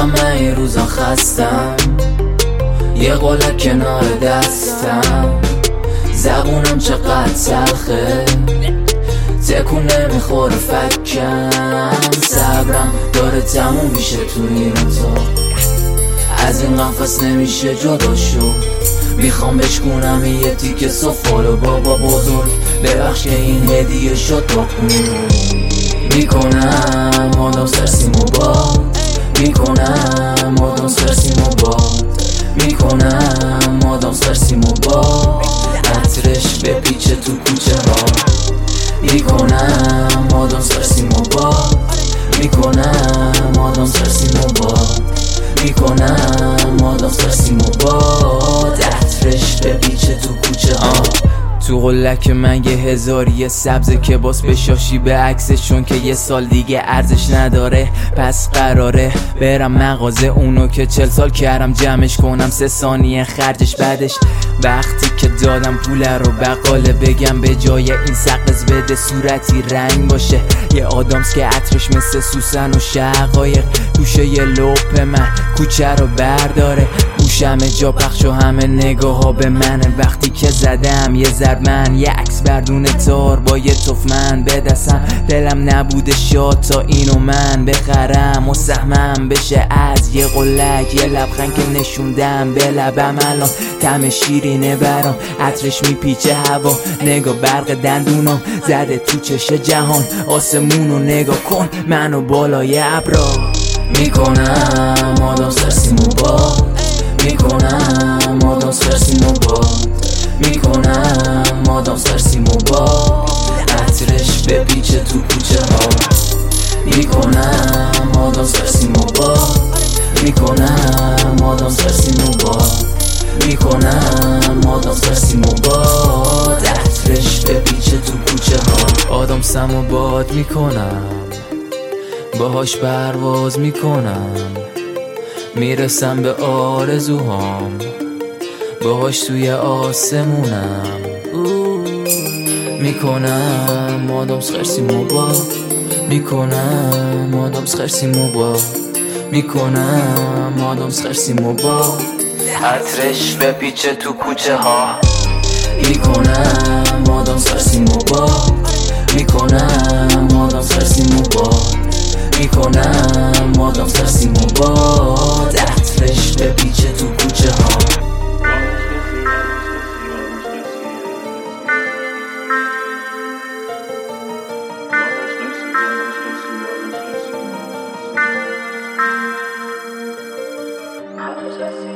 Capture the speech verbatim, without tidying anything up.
همه این روزا خستم، یه قلک کنار دستم، زبونم چقدر تلخه، تکون نمیخوره فکم، صبرم داره تموم میشه تو این اتاق، از این قفس نمیشه جدا شد، میخوام بشکونم یه تیکه سفالو بابا بزرگ، ببخش که این هدیه شد با کنون میکنم آدم سرسیم و باد، میکنم آدم سرسیم و باد، میکنم آدم سرسیم و باد، عطرش بپیچه تو کوچه ها، میکنم آدم سرسیم و باد، میکنم آدم سرسیم و باد، میکنم آدم سرسیم و باد، عطرش بپیچه تو کوچه ها. تو قلک من یه هزاری سبزه که باس بشاشی به عکسش، چون که یه سال دیگه ارزش نداره، پس قراره برم مغازه اونو که چل سال کردم جمعش کنم، سه ثانیه خرجش بعدش وقتی که دادم پوله رو بقاله بگم به جای این سقز بده صورتی رنگ باشه، یه آدامس که عطرش مثل سوسن و شقایق، گوشه یه لپ من کوچه رو برداره، گوشم جا پخش و همه نگاه ها به منه، وقتی که زدم یه ضرب من یه عکس بردون تار با یه تفمن به دستم، دلم نبوده شاد تا اینو من بخرم و سهمم بشه از یه قلک، یه لبخند که نشوندم به لبم الان طعم شیرینه برام، عطرش میپیچه هوا، نگاه برق دندونم زده تو چش جهان، آسمونو نگاه کن منو بالای ابرا، میکنم آدم سرسیم و باد، میکنم آدم سرسیم و باد، میکنم آدم سرسیم و باد، عطرش بپیچه تو کوچه ها، میکنم آدم سرسیم و باد، میکنم آدم سرسیم و باد، میکنم آدم سرسیم و باد، عطرش بپیچه تو کوچه ها. آدم سم و باد میکنم، باهاش پرواز میکنم، میرسم به آرزوهام، باهاش توی آسمونم، میکنم آدم سرسیم و باد، میکنم آدم سرسیم و باد، میکنم آدم سرسیم و باد، عطرش بپیچه تو کوچه ها، میکنم آدم سرسیم و باد، میکنم آدم سرسیم و باد، میکنم آدم سرسیم و باد، عطرش بپیچه تو کوچه ها. Just